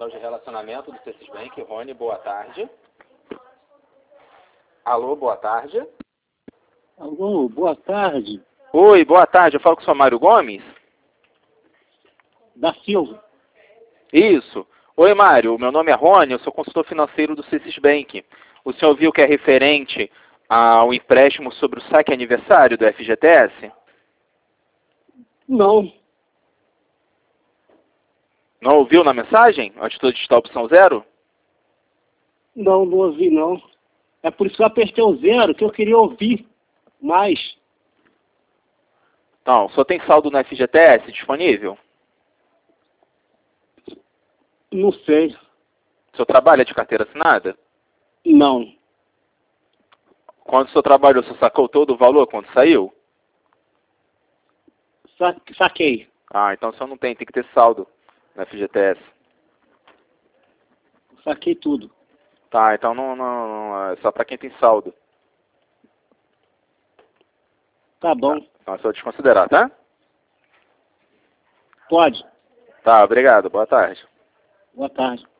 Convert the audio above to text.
Central de Relacionamento do C6 Bank. Rony, boa tarde. Alô, boa tarde. Alô, boa tarde. Oi, boa tarde. Eu falo com o senhor Mário Gomes? Da Silva. Isso. Oi, Mário. Meu nome é Rony, eu sou consultor financeiro do C6 Bank. O senhor viu que é referente ao empréstimo sobre o saque aniversário do FGTS? Não. Não ouviu na mensagem? A atitude está opção 0? Não ouvi não. É por isso que eu apertei o 0, que eu queria ouvir mais. Então, o senhor tem saldo no FGTS disponível? Não sei. O senhor trabalha de carteira assinada? Não. Quando o senhor trabalhou, o senhor sacou todo o valor quando saiu? Saquei. Ah, então o senhor não tem que ter saldo no FGTS. Saquei tudo. Tá, então não é só para quem tem saldo. Tá bom. Então é só desconsiderar, tá? Pode. Tá, obrigado. Boa tarde. Boa tarde.